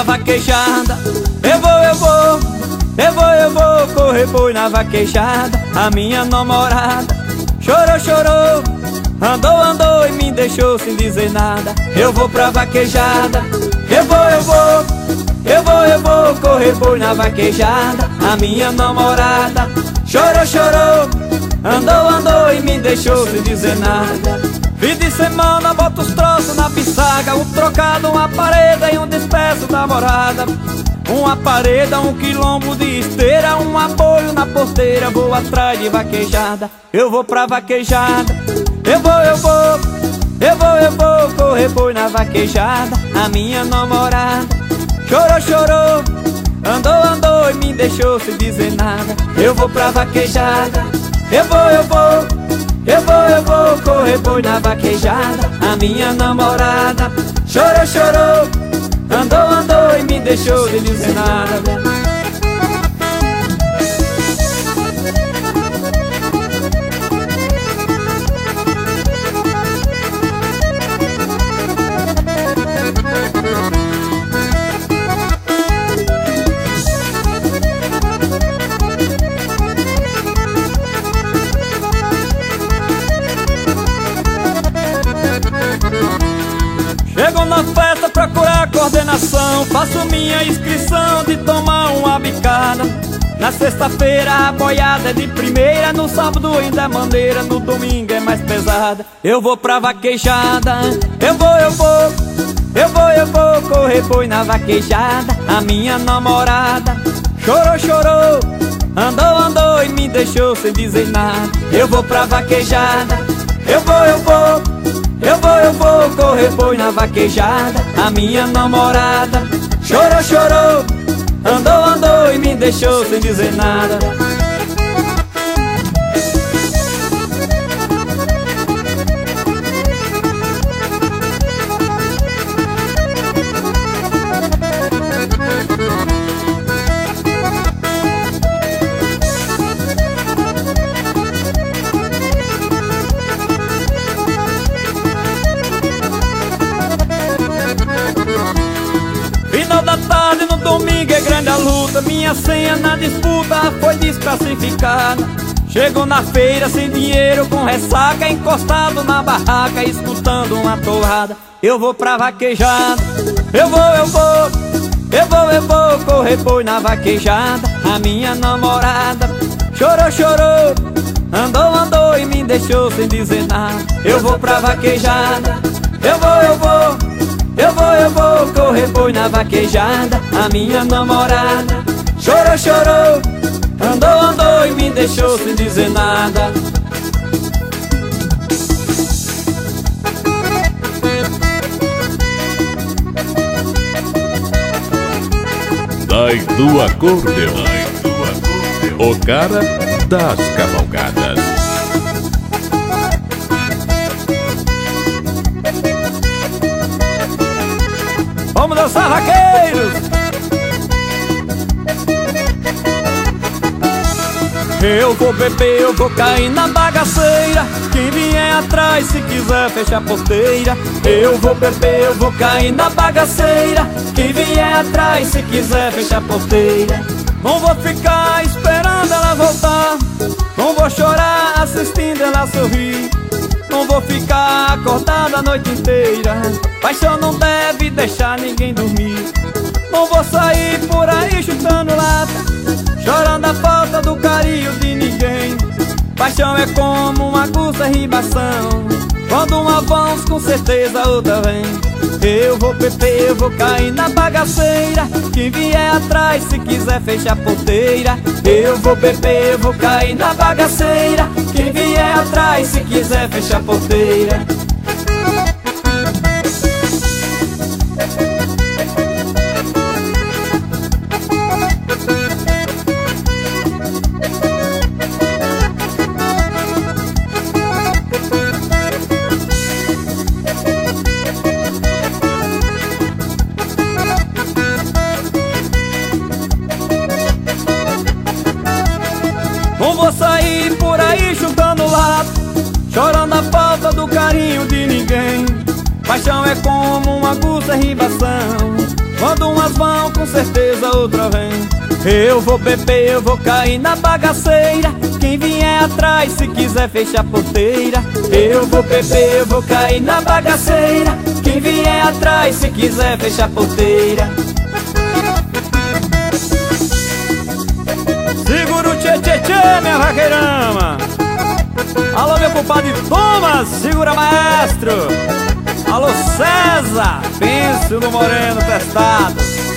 pra vaquejada. Eu vou correr boi na vaquejada. A minha namorada chorou, andou e me deixou sem dizer nada. Eu vou pra vaquejada. Eu vou correr boi na vaquejada. A minha namorada chorou, andou e me deixou sem dizer nada. Fim de semana boto os troços na pissaga, um trocado, uma parede e um despeço da morada. Uma parede, um quilombo de esteira, um apoio na porteira. Vou atrás de vaquejada. Eu vou pra vaquejada. Eu vou correr boi na vaquejada. A minha namorada chorou, andou e me deixou sem dizer nada. Eu vou pra vaquejada. Eu vou correr boi na vaquejada. A minha namorada chorou, andou e me deixou sem dizer nada. Chego na festa procurar coordenação, faço minha inscrição de tomar uma bicada. Na sexta-feira a boiada é de primeira, no sábado ainda é maneira, no domingo é mais pesada. Eu vou pra vaquejada. Eu vou correr boi na vaquejada. A minha namorada chorou, andou e me deixou sem dizer nada. Eu vou pra vaquejada. Eu vou correr boi na vaquejada. A minha namorada chorou, andou e me deixou sem dizer nada. Final da tarde no domingo é grande a luta. Minha senha na disputa foi desclassificada. Chego na feira sem dinheiro, com ressaca, encostado na barraca, escutando uma torrada. Eu vou pra vaquejada. Eu vou correr boi na vaquejada. A minha namorada chorou, andou e me deixou sem dizer nada. Eu vou pra vaquejada. Eu vou correr boi na vaquejada. A minha namorada chorou, andou e me deixou sem dizer nada. Dai do acordeon, o cara das cavalgadas. Vamos dançar, vaqueiros! Eu vou beber, eu vou cair na bagaceira. Quem vier atrás, se quiser, fecha a porteira. Eu vou beber, eu vou cair na bagaceira. Quem vier atrás, se quiser, fecha a porteira. Não vou ficar esperando ela voltar, não vou chorar assistindo ela sorrir. Não vou ficar acordado a noite inteira, paixão não deve deixar ninguém dormir. Não vou sair por aí chutando lata, chorando a falta do carinho de ninguém. Paixão é como uma aguça ribação, quando uma avança com certeza outra vem. Eu vou beber, eu vou cair na bagaceira. Quem vier atrás, se quiser, fecha a porteira. Eu vou beber, eu vou cair na bagaceira. Quem vier atrás, se quiser, fecha a porteira. Não vou sair por aí chutando lata, chorando a falta do carinho de ninguém. Paixão é como uma aguça ribação, Quando umas vão, com certeza outra vem. Eu vou beber, eu vou cair na bagaceira. Quem vier atrás, se quiser, fecha a porteira. Eu vou beber, eu vou cair na bagaceira. Quem vier atrás, se quiser, fecha a porteira. Segura o tchê tchê tchê, minha vaqueirama. Alô, meu compadre Thomas, segura, maestro. Alô, César, penso no moreno testado.